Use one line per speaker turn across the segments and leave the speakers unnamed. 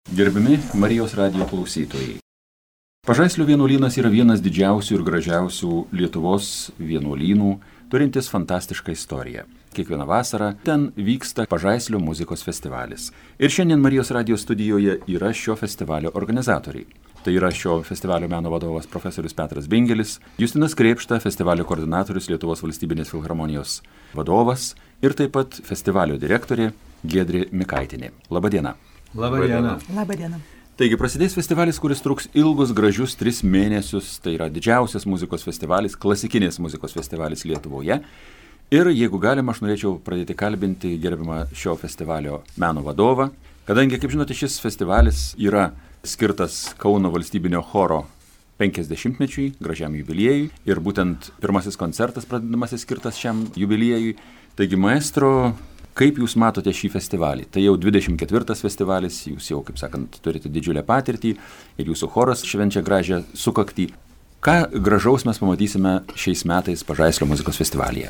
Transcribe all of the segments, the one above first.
Gerbiami Marijos radijo klausytojai. Pažaislio vienuolynas yra vienas didžiausių ir gražiausių Lietuvos vienuolynų, turintis fantastišką istoriją. Kiekvieną vasarą ten vyksta Pažaislio muzikos festivalis. Ir šiandien Marijos radijo studijoje yra šio festivalio organizatoriai. Tai yra šio festivalio meno vadovas profesorius Petras Bingelis, Justinas Krėpšta, festivalio koordinatorius Lietuvos valstybinės filharmonijos vadovas ir taip pat festivalio direktorė Giedrė Mikaitinė. Labadiena.
Labadiena.
Labadiena.
Taigi prasidės festivalis, kuris truks ilgus, gražius 3 mėnesius. Tai yra didžiausias muzikos festivalis, klasikinės muzikos festivalis Lietuvoje. Ir jeigu galima, aš norėčiau pradėti kalbinti gerbiamą šio festivalio meno vadovą. Kadangi, kaip žinote, šis festivalis yra skirtas Kauno valstybinio choro 50-mečiui, gražiam jubiliejui. Ir būtent pirmasis koncertas pradedamasis skirtas šiam jubiliejui. Taigi, maestro, kaip jūs matote šį festivalį? Tai jau 24 festivalis, jūs jau, kaip sakant, turite didžiulę patirtį ir jūsų choras švenčia gražią sukaktį. Ką gražaus mes pamatysime šiais metais Pažaislio muzikos festivalyje?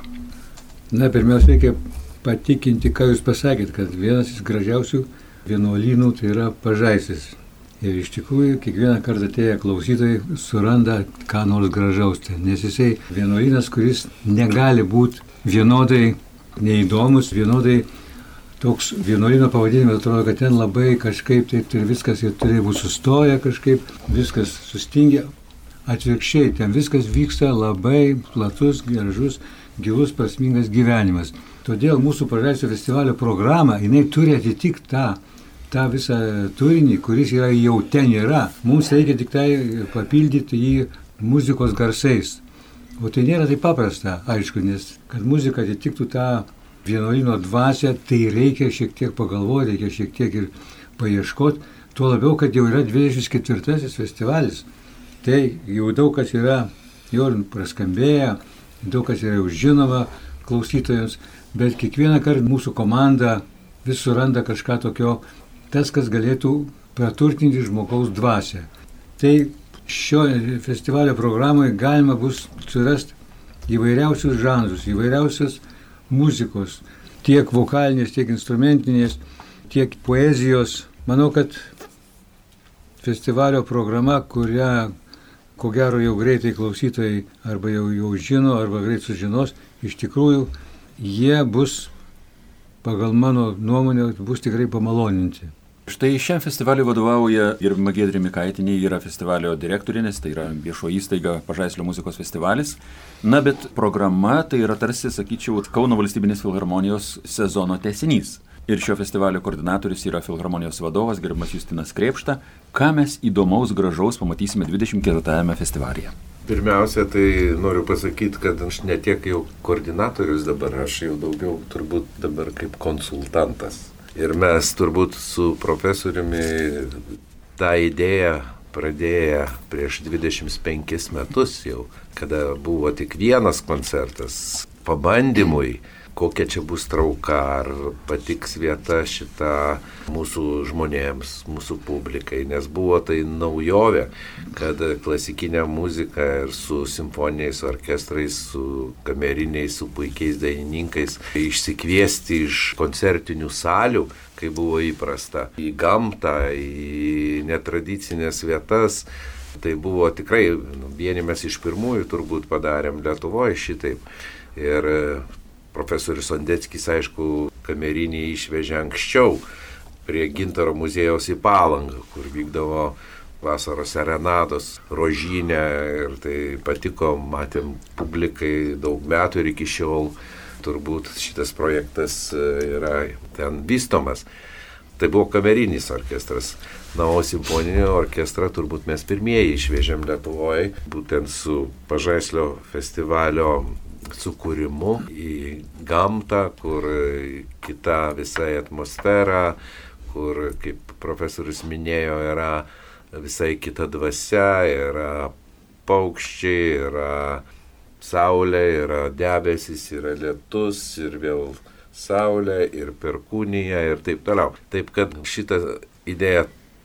Na, pirmiausia, reikia patikinti, ką jūs pasakėt, kad vienas iš gražiausių vienuolynų tai yra Pažaislis. Ir iš tikrųjų, kiekvieną kartą atėję klausytojai suranda ką nors gražaus. Nes jisai vienuolynas, kuris negali būti vienodai neįdomus, vienodai toks vienuolyno pavadinimas, atrodo, kad ten labai kažkaip tai viskas ir turi būti sustoję kažkaip, viskas sustingę. Atvirkščiai, ten viskas vyksta labai platus, gražus, gilus, prasmingas gyvenimas. Todėl mūsų Pažaislio festivalio programa, jinai turi atitikti tą visą turinį, kuris jau ten yra. Mums reikia tik tai papildyti jį muzikos garsais. O tai nėra taip paprasta, aišku, nes kad muzika atitiktų tą vienuolyno dvasią, tai reikia šiek tiek pagalvoti, reikia šiek tiek ir paieškoti. Tuo labiau, kad jau yra 24 festivalis. Tai jau daug kas yra jau praskambėję, daug kas yra jau žinoma klausytojams, bet kiekvieną kartą mūsų komanda vis suranda kažką tokio, tas, kas galėtų praturtinti žmogaus dvasią. Tai šio festivalio programoje galima bus surasti įvairiausius žanrus, įvairiausios muzikos, tiek vokalinės, tiek instrumentinės, tiek poezijos. Manau, kad festivalio programa, kurią, ko gero, jau greitai klausytojai arba jau žino, arba greit sužinos, iš tikrųjų, jie bus, pagal mano nuomonę, bus tikrai pamaloninti.
Štai šiam festivaliui vadovauja gerbiama Giedrė Mikaitinė, yra festivalio direktorė, nes tai yra viešo įstaiga Pažaislio muzikos festivalis. Na, bet programa tai yra tarsi, sakyčiau, Kauno valstybinės filharmonijos sezono tęsinys. Ir šio festivalio koordinatorius yra filharmonijos vadovas gerbiamas Justinas Krėpšta. Ką mes įdomaus, gražaus pamatysime 24-ame festivalyje?
Pirmiausia, tai noriu pasakyti, kad aš ne tiek jau koordinatorius dabar, aš jau daugiau turbūt dabar kaip konsultantas. Ir mes turbūt su profesoriumi tą idėją pradėję prieš 25 metus jau, kada buvo tik vienas koncertas pabandymui, kokia čia bus trauka, ar patiks vieta šitą mūsų žmonėms, mūsų publikai, nes buvo tai naujovė, kad klasikinė muzika ir su simfoniniais orkestrais, su kameriniais, su puikiais dainininkais išsikviesti iš koncertinių salių, kai buvo įprasta, į gamtą, į netradicinės vietas. Tai buvo tikrai, vieni mes iš pirmųjų turbūt padarėm Lietuvoje šitaip. Ir profesorius Sondeckis, aišku, kamerinį išvežė anksčiau prie Gintaro muziejaus į Palangą, kur vykdavo vasaros serenados Rožinė ir tai patiko, matėm publikai daug metų ir iki šiol turbūt šitas projektas yra ten vystomas. Tai buvo kamerinis orkestras. Na, o simfoninį orkestrą turbūt mes pirmieji išvežėm Lietuvoje, būtent su Pažaislio festivalio sukūrimu į gamtą, kur kita visai atmosfera, kur, kaip profesorius minėjo, yra visai kita dvasia, yra paukščiai, yra saulė, yra debesis, yra lietus ir vėl saulė ir perkūnija ir taip toliau. Taip kad šitą idėją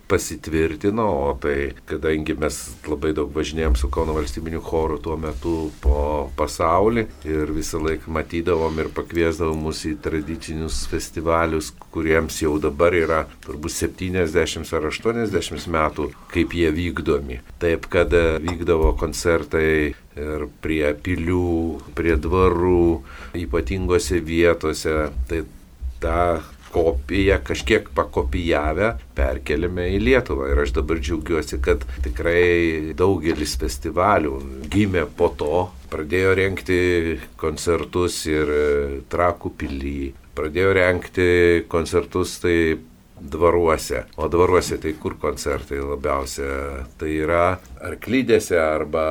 pasitvirtino, o tai, kadangi mes labai daug važinėjom su Kauno valstybiniu choru tuo metu po pasaulį ir visą laiką matydavom ir pakviesdavom mus į tradicinius festivalius, kuriems jau dabar yra turbūt 70 ar 80 metų, kaip jie vykdomi. Taip, kad vykdavo koncertai ir prie pilių, prie dvarų, ypatingose vietose, tai tą kopiją kažkiek pakopijavę perkeliame į Lietuvą. Ir aš dabar džiaugiuosi, kad tikrai daugelis festivalių gimė po to, pradėjo rengti koncertus ir Trakų pily, pradėjo rengti koncertus tai dvaruose. O dvaruose tai kur koncertai labiausia? Tai yra arklidėse arba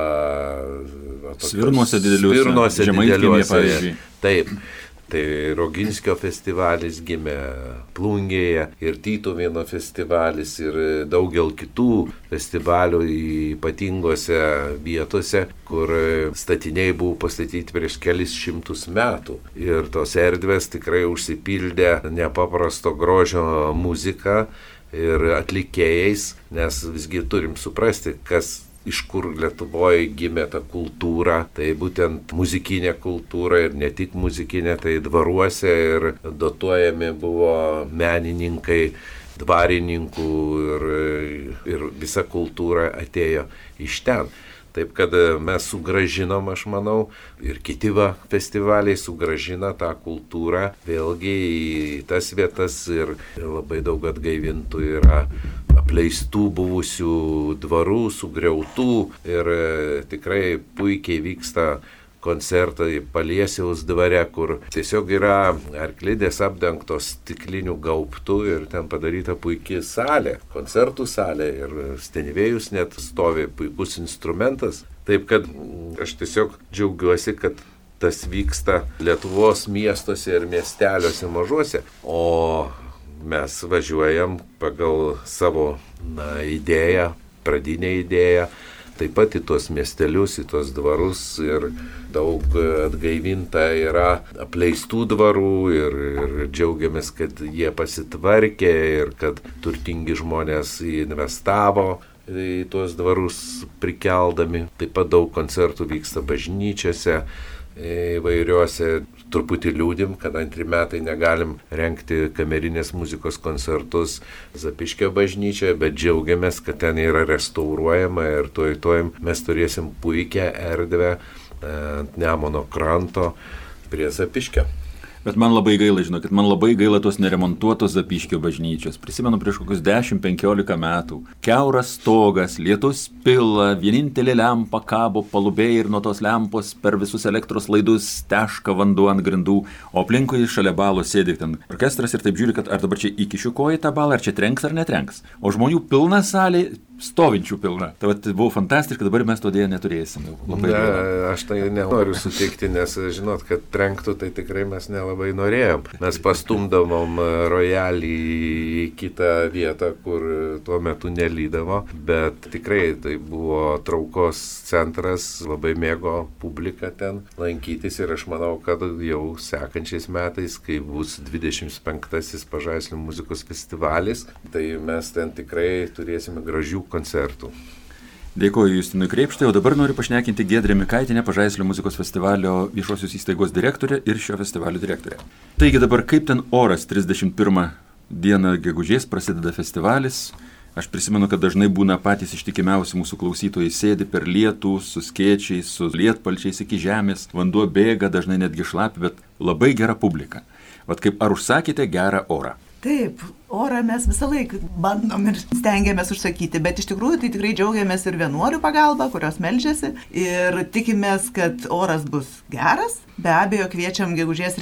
Svirnuose dideliuose, Žemaitkiemyje, pavyzdžiui.
Taip. Tai Roginskio festivalis gimė Plungėje ir Tytuvėnų festivalis ir daugel kitų festivalių ypatingose vietose, kur statiniai buvo pastatyti prieš kelis šimtus metų. Ir tos erdvės tikrai užsipildė nepaprasto grožio muzika ir atlikėjais, nes visgi turim suprasti, iš kur Lietuvoje gimė ta kultūra, tai būtent muzikinė kultūra ir ne tik muzikinė, tai dvaruose ir dotuojami buvo menininkai, dvarininkų ir visa kultūra atėjo iš ten. Taip, kad mes sugrąžinom, aš manau, ir kiti festivaliai sugrąžina tą kultūrą vėlgi į tas vietas ir labai daug atgaivintų yra apleistų buvusių dvarų, sugriautų ir tikrai puikiai vyksta koncertai Paliesiaus dvare, kur tiesiog yra arklidės apdengtos stiklinių gaubtų ir ten padaryta puikiai salė, koncertų salė ir Stenivėjus net stovi puikus instrumentas. Taip, kad aš tiesiog džiaugiuosi, kad tas vyksta Lietuvos miestuose ir miesteliuose mažuose, o mes važiuojam pagal savo idėją, pradinę idėją, taip pat į tuos miestelius, į tuos dvarus ir daug atgaivinta yra apleistų dvarų ir džiaugiamės, kad jie pasitvarkė ir kad turtingi žmonės investavo į tuos dvarus prikeldami. Taip pat daug koncertų vyksta bažnyčiose įvairiuose. Truputį liūdim, kad 2 metai negalim rengti kamerinės muzikos koncertus Zapyškio bažnyčioje, bet džiaugiamės, kad ten yra restauruojama ir tuoj mes turėsim puikią erdvę ant Nemuno kranto prie Zapyškio.
Bet man labai gaila, žinokit, tos neremontuotos Zapyškio bažnyčios. Prisimenu prieš kokius 10-15 metų. Kiauras stogas, lietus pila, vienintelė lempa kabo palubėje ir nuo tos lempos per visus elektros laidus teška vanduo ant grindų, o aplinkui šalia balo sėdi ten orkestras ir taip žiūri, kad ar dabar čia įkišiu koją į tą balą, ar čia trenks ar netrenks. O žmonių pilna salė, stovinčių pilna. Tai buvo fantastiška, dabar mes to dėja neturėsim.
Aš tai nenoriu sutikti, nes žinot, kad trenktų, tai tikrai mes nelabai norėjom. Mes pastumdavom rojalį į kitą vietą, kur tuo metu nelydavo, bet tikrai tai buvo traukos centras, labai mėgo publika ten lankytis ir aš manau, kad jau sekančiais metais, kai bus 25-asis Pažaislio muzikos festivalis, tai mes ten tikrai turėsime gražių koncertų.
Dėkoju Justinui Kreipštai, o dabar noriu pašnekinti Giedrę Mikaitinę, Pažaislio muzikos festivalio viešosios įstaigos direktorė ir šio festivalio direktorė. Taigi dabar kaip ten oras 31 dieną gegužės prasideda festivalis. Aš prisimenu, kad dažnai būna patys ištikimiausi mūsų klausytojai sėdi per lietų, su skėčiais, su lietpalčiais iki žemės, vanduo bėga, dažnai netgi šlapi, bet labai gera publika. Vat kaip ar užsakėte gerą orą?
Taip, orą mes visą laiką bandom ir stengiamės užsakyti, bet iš tikrųjų tai tikrai džiaugiamės ir vienuolių pagalba, kurios meldžiasi ir tikimės, kad oras bus geras. Be abejo, kviečiam gegužės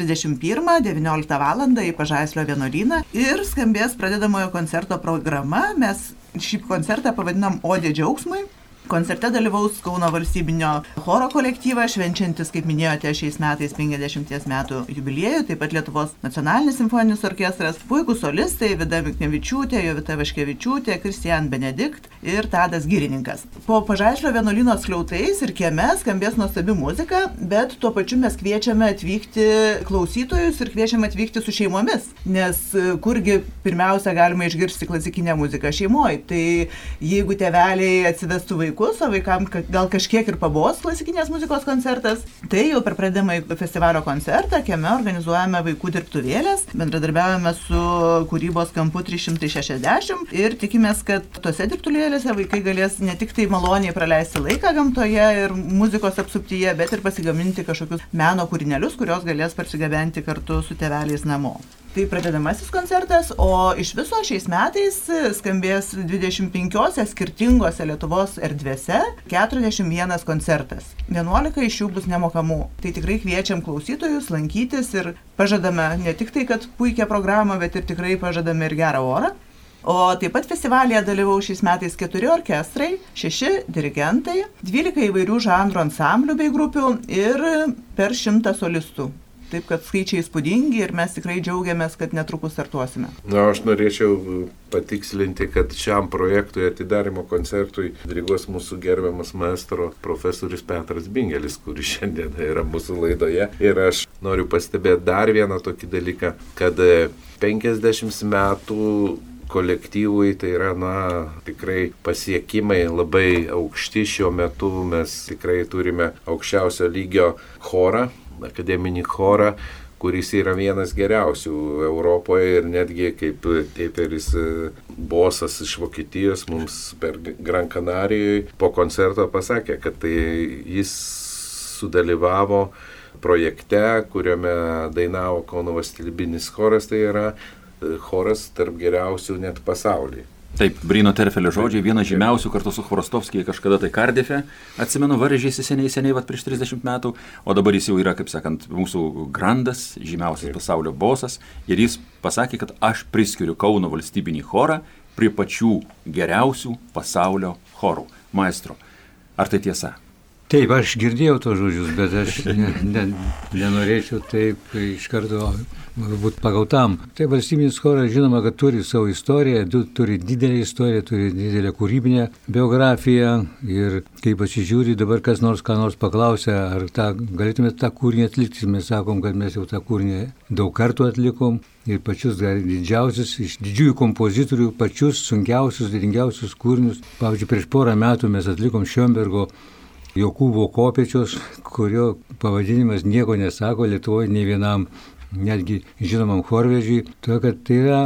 31-19 val. Į Pažaislio vienuolyną ir skambės pradedamojo koncerto programa. Mes šį koncertą pavadinam Odė džiaugsmui. Koncerte dalyvaus Kauno valstybinio choro kolektyvas, švenčiantis, kaip minėjote, šiais metais 50 metų jubiliejų, taip pat Lietuvos nacionalinis simfoninis orkestras, puikūs solistai Vida Miknevičiūtė, Jovita Vaškevičiūtė, Kristijan Benedikt ir Tadas Girininkas. Po Pažaislio vienuolyno skliautais ir kieme skambės nuostabi muzika, bet tuo pačiu mes kviečiame atvykti klausytojus ir kviečiame atvykti su šeimomis, nes kurgi pirmiausia galima išgirsti klasikinę muziką šeimoje. Tai jeigu tėveliai atsivestų vaikus, o vaikams gal kažkiek ir pabos klasikinės muzikos koncertas, tai jau per pradedamąjį festivalio koncertą kieme organizuojame vaikų dirbtuvėlės, bendradarbiavame su Kūrybos kampu 360 ir tikimės, kad tose dirbtuvėlėse vaikai galės ne tik tai maloniai praleisti laiką gamtoje ir muzikos apsuptyje, bet ir pasigaminti kažkokius meno kūrinelius, kurios galės parsigabenti kartu su tėveliais namo. Tai pradedamasis koncertas, o iš viso šiais metais skambės 25 skirtingose Lietuvos erdvėse 41 koncertas. 11 iš jų bus nemokamų. Tai tikrai kviečiam klausytojus lankytis ir pažadame ne tik tai, kad puikią programą, bet ir tikrai pažadame ir gerą orą. O taip pat festivalyje dalyvaus šiais metais 4 orkestrai, 6 dirigentai, 12 įvairių žanrų ansamblių bei grupių ir per 100 solistų. Taip, kad skaičiai įspūdingi ir mes tikrai džiaugiamės, kad netrukus startuosime.
Na, aš norėčiau patikslinti, kad šiam projektui atidarimo koncertui diriguos mūsų gerbiamas maestro profesorius Petras Bingelis, kuris šiandien yra mūsų laidoje. Ir aš noriu pastebėti dar vieną tokį dalyką, kad 50 metų kolektyvui tai yra, tikrai pasiekimai labai aukšti. Šiuo metu mes tikrai turime aukščiausio lygio chorą, akademinį chorą, kuris yra vienas geriausių Europoje ir netgi kaip Teiperis bosas iš Vokietijos mums per Gran Canarijoje po koncerto pasakė, kad tai jis sudalyvavo projekte, kuriame dainavo Kauno valstybinis choras, tai yra choras tarp geriausių net pasaulyje.
Taip, Brino Terfelio žodžiai, vienas žymiausių kartu su Chvorostovskija kažkada tai Kardife, atsimenu, varžėsi seniai, prieš 30 metų, o dabar jis jau yra, kaip sakant, mūsų grandas, žymiausias pasaulio bosas, ir jis pasakė, kad aš priskiriu Kauno valstybinį chorą prie pačių geriausių pasaulio chorų. Maestro, ar tai tiesa?
Taip, aš girdėjau tos žodžius, bet aš nenorėčiau taip iš karto būt pagautam. Tai valstybinis choras, žinoma, kad turi savo istoriją, turi didelę istoriją, turi didelę kūrybinę biografiją ir kai pasižiūri dabar kas nors ką nors paklausia, ar galėtume tą kūrinį atlikti, mes sakom, kad mes jau tą kūrinį daug kartų atlikom ir pačius didžiausius, iš didžiųjų kompozitorių, pačius sunkiausius, didingiausius kūrinius. Pavyzdžiui, prieš porą metų mes atlikom Šiombergo Jokūbo Kopėčios, kurio pavadinimas nieko nesako Lietuvoje nei vienam, netgi žinomam chorvežiui, todėl kad tai yra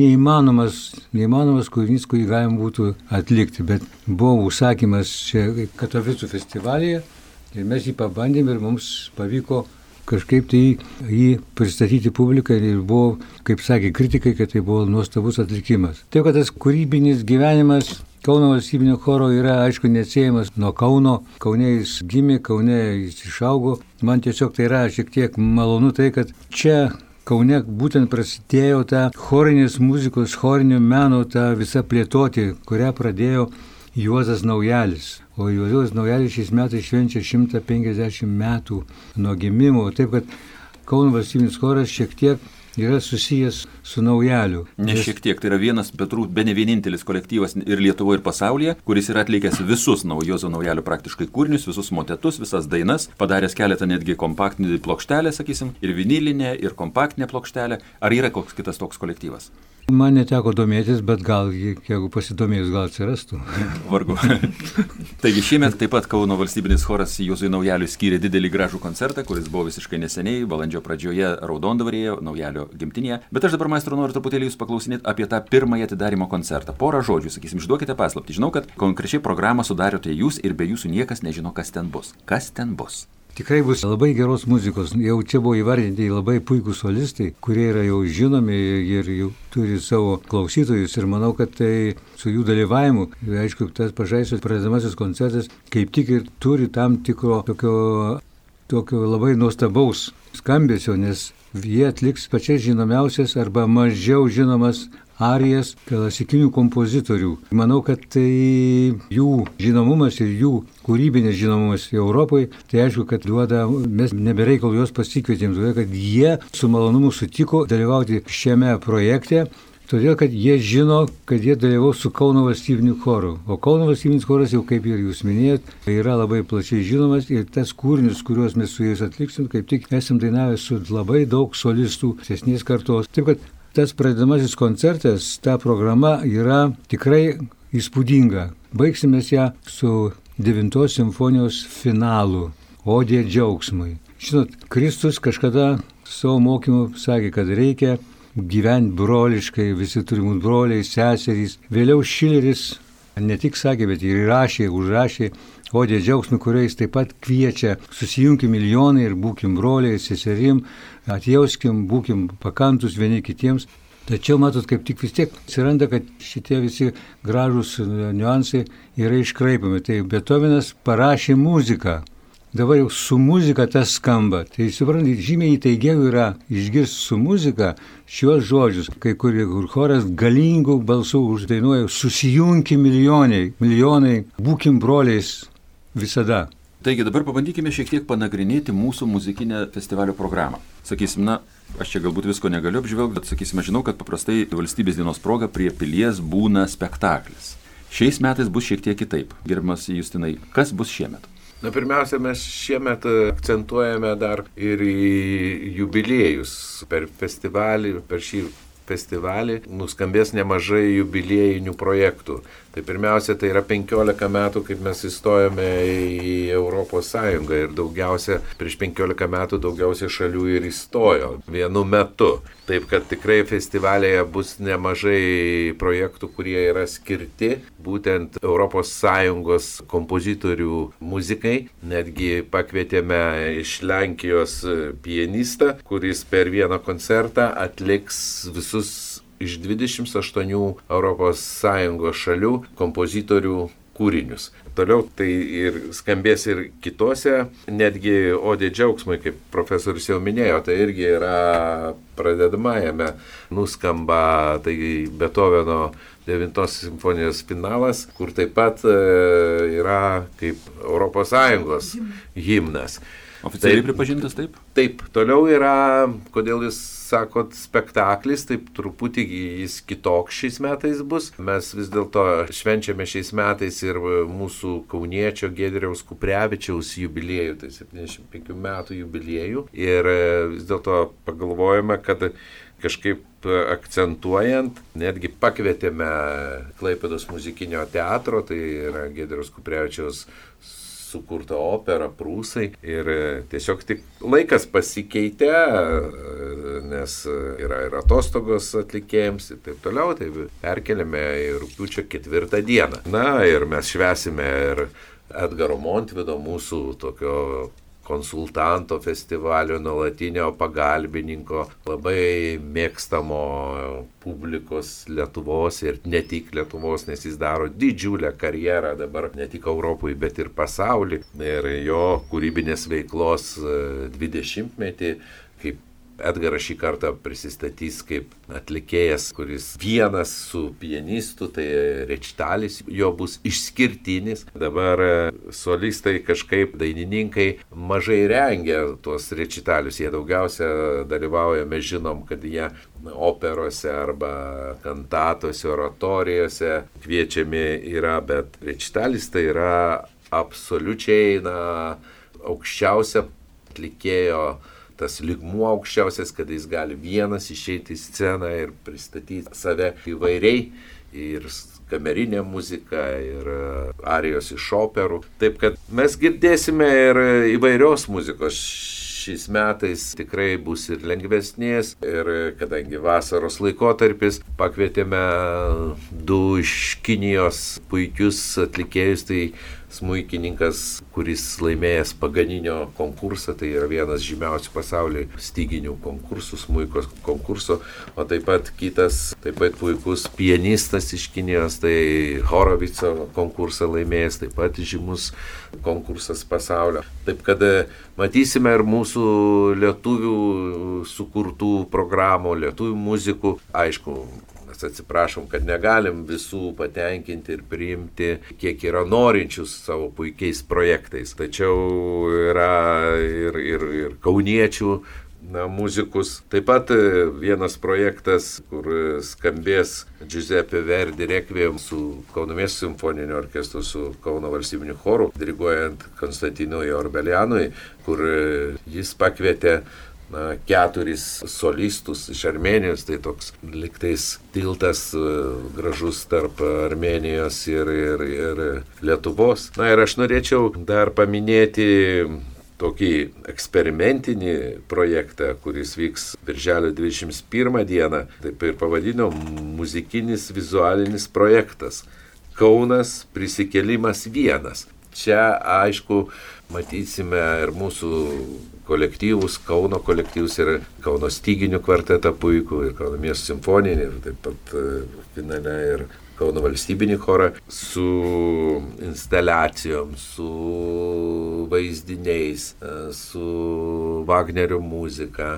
neįmanomas kūrinys, kurį galima būtų atlikti, bet buvo užsakymas čia Katovicų festivalyje ir mes jį pabandėm ir mums pavyko kažkaip tai jį pristatyti publikai ir buvo, kaip sakė kritikai, kad tai buvo nuostabus atlikimas. Taip, kad tas kūrybinis gyvenimas Kauno valstybinio choro yra, aišku, neatsiejamas nuo Kauno. Kaune jis gimė, Kaune jis išaugo. Man tiesiog tai yra šiek tiek malonu tai, kad čia Kaune būtent prasidėjo ta chorinės muzikos, chorinio meno ta visa plėtoti, kurią pradėjo Juozas Naujalis. O Juozas Naujalis šiais metais švenčia 150 metų nuo gimimo. Taip, kad Kauno valstybinis choras šiek tiek yra susijęs su Naujaliu.
Ne šiek tiek, tai yra vienas, bet bene vienintelis kolektyvas ir Lietuvoje, ir pasaulyje, kuris yra atlikęs visus Juozo Naujalio praktiškai kūrinius, visus motetus, visas dainas, padaręs keletą netgi kompaktinį plokštelę, sakysim, ir vinilinę, ir kompaktinę plokštelę. Ar yra koks kitas toks kolektyvas?
Man neteko domėtis, bet gal, jeigu pasidomėjus, gal atsirastų.
Vargu. Taigi šiemet taip pat Kauno valstybinis choras Juozui Naujaliui skyrė didelį gražų koncertą, kuris buvo visiškai neseniai, balandžio pradžioje Raudondvaryje, Naujalio gimtinėje. Bet aš dabar, maestro, noriu truputėlį jūs paklausinėti apie tą pirmąjį atidarymo koncertą. Porą žodžių, sakysim, išduokite paslaptį. Žinau, kad konkrečiai programą sudarėte jūs ir be jūsų niekas nežino, kas ten bus. Kas ten bus?
Tikrai bus labai geros muzikos. Jau čia buvo įvardinti labai puikūs solistai, kurie yra jau žinomi ir jau turi savo klausytojus. Ir manau, kad tai su jų dalyvavimu, aišku, tas Pažaislio pradedamasis koncertas kaip tik ir turi tam tikro tokio labai nuostabaus skambesio, nes jie atliks pačias žinomiausias arba mažiau žinomas arijas klasikinių kompozitorių. Manau, kad tai jų žinomumas ir jų kūrybinis žinomumas Europoje, tai aišku, kad duoda, mes nebereikal juos pasikvietėm, todėl kad jie su malonumu sutiko dalyvauti šiame projekte. Todėl, kad jie žino, kad jie dalyvaus su Kauno valstybiniu choru. O Kauno valstybinis choras, jau kaip ir jūs minėjot, yra labai plačiai žinomas ir tas kūrinius, kuriuos mes su jais atliksim, kaip tik esam dainavę su labai daug solistų sesnės kartos. Taip, kad tas pradedamasis koncertas, ta programa yra tikrai įspūdinga. Baigsime ją su 9 simfonijos finalu, Odė džiaugsmui. Žinot, Kristus kažkada savo mokymu sakė, kad reikia gyventi broliškai, visi turi būti broliai, seserys. Vėliau Šileris ne tik sakė, bet ir užrašė Odė džiaugsmui, kuriais taip pat kviečia susijunkim milijonai ir būkim broliai, seserim, atjauskim, būkim pakantus vieni kitiems. Tačiau, matot, kaip tik vis tiek atsiranda, kad šitie visi gražūs niuansai yra iškraipami. Tai Beethovenas parašė muziką. Dabar jau su muzika tas skamba. Tai suprantate, žymiai įtaigiau yra išgirsti su muzika šios žodžius, kai kur choras galingų balsų uždainuoja, susijunkim milijonai, būkim broliais visada.
Taigi dabar pabandykime šiek tiek panagrinėti mūsų muzikinę festivalio programą. Sakysim, aš čia galbūt visko negaliu apžvelgti, bet sakysime, žinau, kad paprastai valstybės dienos proga prie pilies būna spektaklis. Šiais metais bus šiek tiek kitaip. Gerbiamas Justinai, kas bus šiemet?
Pirmiausia, mes šiemet akcentuojame dar ir į jubiliejus. Per šį festivalį nuskambės nemažai jubiliejinių projektų. Tai pirmiausia, tai yra 15 metų, kaip mes įstojome į Europos Sąjungą ir prieš 15 metų daugiausiai šalių ir įstojo vienu metu. Taip, kad tikrai festivalėje bus nemažai projektų, kurie yra skirti būtent Europos Sąjungos kompozitorių muzikai. Netgi pakvietėme iš Lenkijos pianistą, kuris per vieną koncertą atliks visus iš 28 ES šalių kompozitorių kūrinius. Toliau tai ir skambės ir kitose, netgi Odė džiaugsmui, kaip profesorius jau minėjo, tai irgi yra pradedamajame nuskamba tai Beethoveno 9 simfonijos finalas, kur taip pat yra kaip ES himnas.
Oficialiai pripažintas taip?
Taip, toliau yra, kodėl jūs sakot, spektaklis, taip truputį jis kitoks šiais metais bus. Mes vis dėlto švenčiame šiais metais ir mūsų kauniečio Giedriaus Kuprevičiaus jubiliejų, tai 75 metų jubiliejų. Ir vis dėlto pagalvojame, kad kažkaip akcentuojant, netgi pakvietėme Klaipėdos muzikinio teatro, tai yra Giedriaus Kuprevičiaus sukurta opera Prūsai ir tiesiog tik laikas pasikeitė, nes yra ir atostogos atlikėjams ir taip toliau, tai perkeliame į rugpjūčio 4 dieną. Ir mes švęsime ir Edgaro Montvido, mūsų tokio konsultanto festivalio, nuolatinio pagalbininko, labai mėgstamo publikos Lietuvos ir ne tik Lietuvos, nes jis daro didžiulę karjerą dabar ne tik Europoje, bet ir pasaulyje. Ir jo kūrybinės veiklos 20-metį, kaip Edgaras šį kartą prisistatys kaip atlikėjas, kuris vienas su pianistu, tai rečitalis jo bus išskirtinis. Dabar solistai kažkaip, dainininkai mažai rengia tuos rečitalius, jie daugiausia dalyvauja, mes žinom, kad jie operose arba kantatose, oratorijose kviečiami yra, bet rečitalis tai yra absoliučiai aukščiausia atlikėjo tas lygmuo aukščiausias, kad jis gali vienas išeiti į sceną ir pristatyti save įvairiai, ir kamerinė muzika, ir arijos iš operų. Taip, kad mes girdėsime ir įvairios muzikos. Šiais metais tikrai bus ir lengvesnės, ir kadangi vasaros laikotarpis, pakvietėme 2 iš Kinijos puikius atlikėjus, tai smuikininkas, kuris laimėjęs Paganinio konkursą, tai yra vienas žymiausių pasaulyje styginių konkursų, smuiko konkurso, o taip pat kitas, taip pat puikus pianistas iš Kinijos, tai Horovico konkursą laimėjęs, taip pat žymus konkursas pasaulio. Taip kad matysime ir mūsų lietuvių sukurtų programų, lietuvių muzikų, aišku, nors atsiprašom, kad negalim visų patenkinti ir priimti, kiek yra norinčių savo puikiais projektais. Tačiau yra ir kauniečių muzikus. Taip pat vienas projektas, kur skambės Giuseppe Verdi Requiem su Kauno miesto simfoniniu orkestru, su Kauno valstybiniu choru, diriguojant Konstantinui Orbelianui, kur jis pakvietė 4 solistus iš Armėnijos, tai toks liktais tiltas gražus tarp Armėnijos ir Lietuvos. Ir aš norėčiau dar paminėti tokį eksperimentinį projektą, kuris vyks birželio 21 dieną, taip ir pavadino muzikinis vizualinis projektas Kaunas prisikėlimas vienas. Čia, aišku, matysime ir mūsų kolektyvus, Kauno kolektyvus ir Kauno styginių kvartetą puikų, ir Kauno miesto simfoninį, ir taip pat finale ir Kauno valstybinį chorą su instaliacijom, su vaizdiniais, su Vagnerio muzika,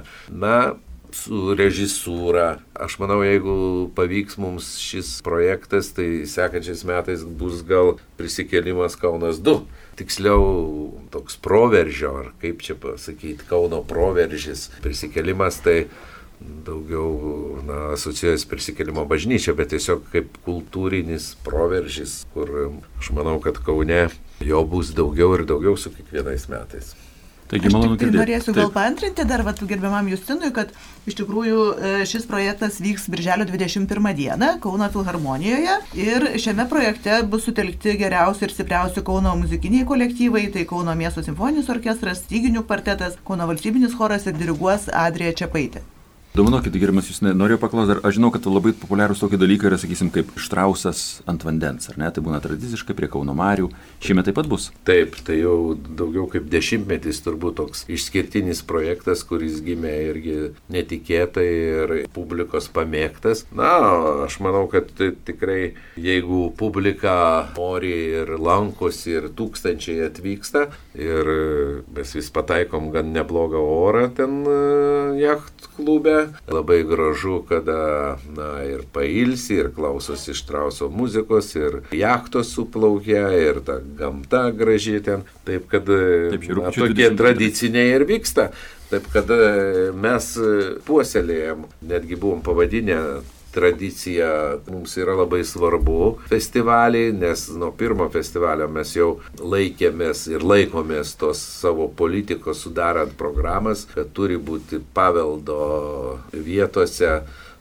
su režisūra. Aš manau, jeigu pavyks mums šis projektas, tai sekančiais metais bus gal prisikėlimas Kaunas 2. Tiksliau, toks proveržio, ar kaip čia pasakyti, Kauno proveržis. Prisikėlimas tai daugiau asocijuojas prisikėlimo bažnyčia, bet tiesiog kaip kultūrinis proveržis, kur aš manau, kad Kaune jo bus daugiau ir daugiau su kiekvienais metais.
Taigi, malonu girdėti.
Norėsiu gal paantrinti dar gerbiamam Justinui, kad iš tikrųjų šis projektas vyks birželio 21 dieną Kauno filharmonijoje ir šiame projekte bus sutelkti geriausi ir stipriausi Kauno muzikiniai kolektyvai, tai Kauno miesto simfoninis orkestras, styginių kvartetas, Kauno valstybinis choras ir diriguos Adrija Čepaitė.
Dominokit, gerbiamas Justinai, norėjau paklausti, aš žinau, kad labai populiarūs tokie dalykai yra, sakysim, kaip Štrausas ant vandens, ar ne? Tai būna tradiciškai prie Kauno marių. Šiemet taip pat bus? Taip,
tai jau daugiau kaip 10 metais turbūt toks išskirtinis projektas, kuris gimė irgi netikėtai ir publikos pamėgtas. Aš manau, kad tikrai, jeigu publika nori ir lankosi ir tūkstančiai atvyksta ir mes vis pataikom gan neblogą orą ten jacht klube. Labai gražu, kada ir pailsi, ir klausosi Štrauso muzikos, ir jachtos suplaukia, ir ta gamta graži ten. Taip, kad tokie tradiciniai ir vyksta. Taip, kad mes puoselėjom, netgi buvom pavadinę tradicija, mums yra labai svarbu festivalį, nes nuo pirmo festivalio mes jau laikėmės ir laikomės tos savo politikos sudarant programas, kad turi būti paveldo vietose.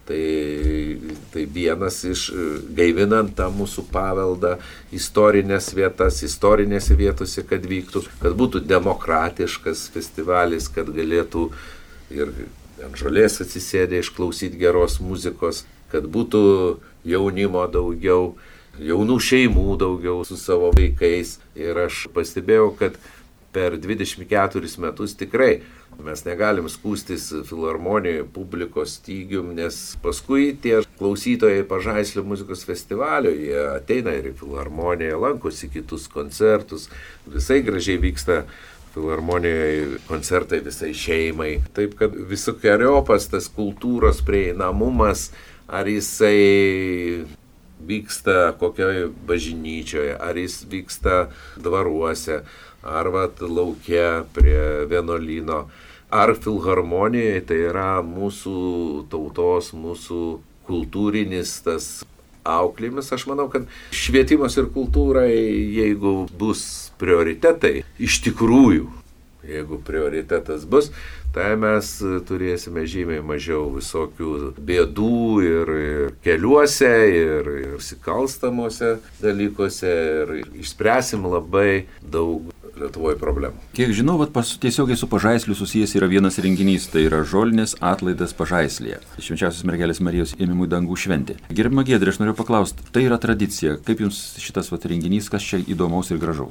Tai vienas iš gaivinant tą mūsų paveldą, istorinėse vietose, kad vyktų, kad būtų demokratiškas festivalis, kad galėtų ir ant žolės atsisėdę išklausyti geros muzikos, kad būtų jaunimo daugiau, jaunų šeimų daugiau su savo vaikais. Ir aš pastebėjau, kad per 24 metus tikrai mes negalim skųstis filharmonijoje publikos stygium, nes paskui tie klausytojai Pažaislio muzikos festivalio, jie ateina ir į filharmoniją, lankosi kitus koncertus, visai gražiai vyksta filharmonijoje koncertai visai šeimai. Taip, kad visokiojopas tas kultūros prieinamumas, ar jisai vyksta kokioje bažnyčioje, ar jis vyksta dvaruose, ar lauke prie vienuolyno, ar filharmonijoje, tai yra mūsų tautos, mūsų kultūrinis tas auklėjimas. Aš manau, kad švietimas ir kultūrai, jeigu bus prioritetai, iš tikrųjų, jeigu prioritetas bus, tai mes turėsime žymiai mažiau visokių bėdų ir keliuose, ir nusikalstamuose dalykuose, ir išspręsim labai daug Lietuvoje problemų.
Kiek žinau, tiesiogiai su Pažaisliu susijęs yra vienas renginys, tai yra žolinės atlaidas Pažaislyje. Švenčiausios mergelės Marijos ėmimų į dangų šventė. Gerbiama Giedrė, aš noriu paklausti, tai yra tradicija. Kaip jums šitas renginys, kas čia įdomaus ir gražaus?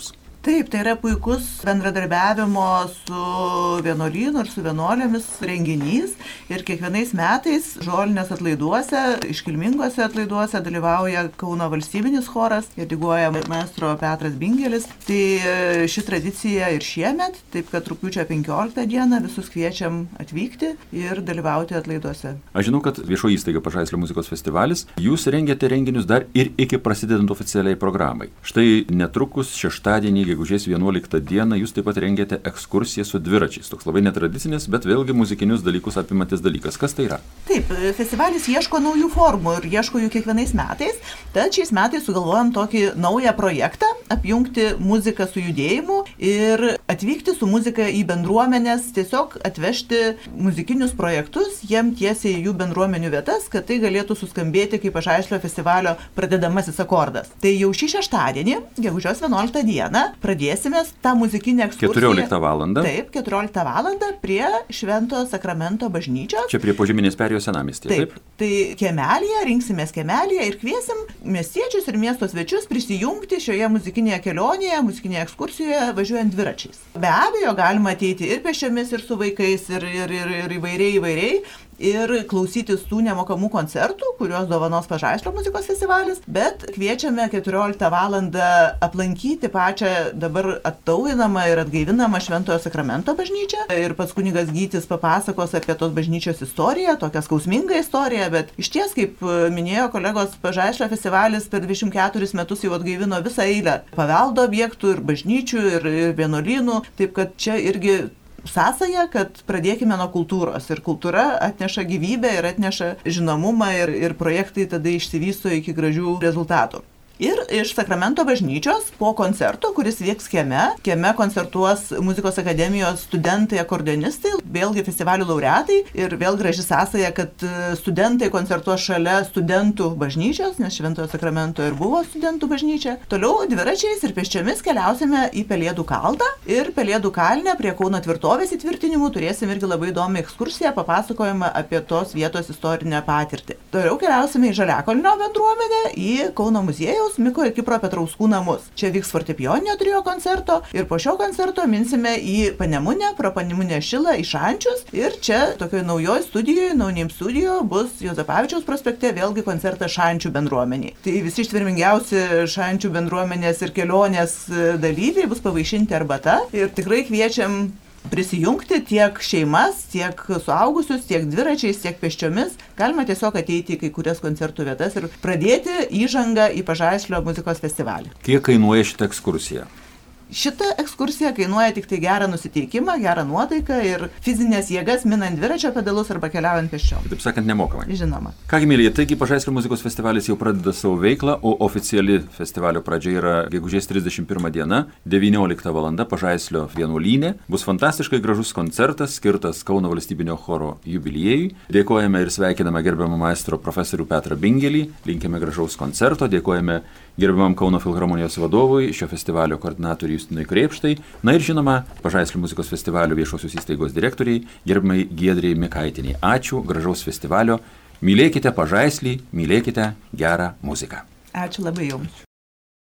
Taip, tai yra puikus bendradarbiavimo su vienuolynu ir su vienuolėmis renginys. Ir kiekvienais metais žolinės atlaiduose, iškilminguose atlaiduose dalyvauja Kauno valstybinis choras, diriguoja maestro Petras Bingelis. Tai ši tradicija ir šiemet, taip kad rugpjūčio 15 dieną visus kviečiam atvykti ir dalyvauti atlaiduose.
Aš žinau, kad viešoji įstaiga Pažaislio muzikos festivalis, jūs rengiate renginius dar ir iki prasidedant oficialiai programai. Štai netrukus šeštadienį, gegužės 11 dieną, jūs taip pat rengiate ekskursiją su dviračiais. Toks labai netradicinis, bet vėlgi muzikinius dalykus apimantis dalykas. Kas tai yra?
Taip, festivalis ieško naujų formų ir ieško jų kiekvienais metais. Tad šiais metais sugalvojom tokį naują projektą, apjungti muziką su judėjimu ir atvykti su muzika į bendruomenės, tiesiog atvežti muzikinius projektus jiem tiesiai į jų bendruomenių vietas, kad tai galėtų suskambėti kaip Pažaislio festivalio pradedamasis akordas. Tai jau šį šeštadienį, gegužės 11 dieną, pradėsime tą muzikinę ekskursiją.
14 valandą.
Taip, 14 valandą prie Švento Sakramento bažnyčios.
Čia prie Požeminės perėjos senamiestyje.
Taip. Tai kiemelėje, rinksimės kiemelėje ir kviesim miestiečius ir miesto svečius prisijungti šioje muzikinėje kelionėje, muzikinėje ekskursijoje važiuojant dviračiais. Be abejo, galima ateiti ir pėsčiomis, ir su vaikais, ir įvairiai. Ir klausytis tų nemokamų koncertų, kuriuos dovanos Pažaislio muzikos festivalis, bet kviečiame 14 valandą aplankyti pačią dabar atnaujinamą ir atgaivinamą Šventojo Sakramento bažnyčią. Ir pats kunigas Gytis papasakos apie tos bažnyčios istoriją, tokią skausmingą istoriją, bet išties, kaip minėjo kolegos, Pažaislio festivalis per 24 metus jau atgaivino visą eilę paveldo objektų ir bažnyčių ir vienuolynų, taip kad čia irgi sąsaja, kad pradėkime nuo kultūros. Ir kultūra atneša gyvybę ir atneša žinomumą ir projektai tada išsivysto iki gražių rezultatų. Ir iš Sakramento bažnyčios po koncerto, kuris vyks kieme koncertuos Muzikos akademijos studentai, akordeonistai, vėlgi festivalių laureatai ir vėl graži sąsaja, kad studentai koncertuos šalia studentų bažnyčios, nes Šventojo Sakramento ir buvo studentų bažnyčia. Toliau dviračiais ir pėsčiomis keliausime į Pelėdų kalną ir Pelėdų kalne prie Kauno tvirtovės įtvirtinimų turėsim irgi labai įdomią ekskursiją, papasakojimą apie tos vietos istorinę patirtį. Toliau keliausime į Žaliakalnio bendruomenę, į Kauno muziejaus Miko ir Kipro Petrauskų namus. Čia vyks fortepijoninio trio koncerto ir po šio koncerto minsime į Panemunę, pro Panemunę Šilą, į Šančius ir čia tokioje naujoje studijoje, Naunėm studijoje bus Juozapavičiaus prospekte vėlgi koncertas Šančių bendruomeniai. Tai visi ištvermingiausi Šančių bendruomenės ir kelionės dalyviai bus pavaišinti arbata ir tikrai kviečiam prisijungti tiek šeimas, tiek suaugusius, tiek dviračiais, tiek pėsčiomis. Galima tiesiog ateiti į kai kurias koncertų vietas ir pradėti įžangą į Pažaislio muzikos festivalį.
Kiek kainuoja šitą ekskursiją?
Šita ekskursija kainuoja tik tai gerą nusiteikimą, gerą nuotaiką ir fizinės jėgas minant dviračio pedalus arba keliaujant pėsčiom.
Taip sakant, nemokamai.
Žinoma.
Kągi, mėlyje, taigi Pažaislio muzikos festivalis jau pradeda savo veiklą, o oficiali festivalio pradžia yra gegužės 31 diena, 19 val. Pažaislio vienuolyne. Bus fantastiškai gražus koncertas, skirtas Kauno valstybinio choro jubiliejui. Dėkojame ir sveikiname gerbiamą maestro profesorių Petrą Bingelį, linkime gražaus koncerto, dėkojame gerbiamam Kauno filharmonijos vadovui, šio festivalio koordinatoriui Justinui Krėpštai, na ir žinoma, Pažaislio muzikos festivalio viešosios įstaigos direktoriai, gerbiamai Giedrei Mikaitiniai. Ačiū, gražaus festivalio, mylėkite Pažaislį, mylėkite gerą muziką.
Ačiū labai jums.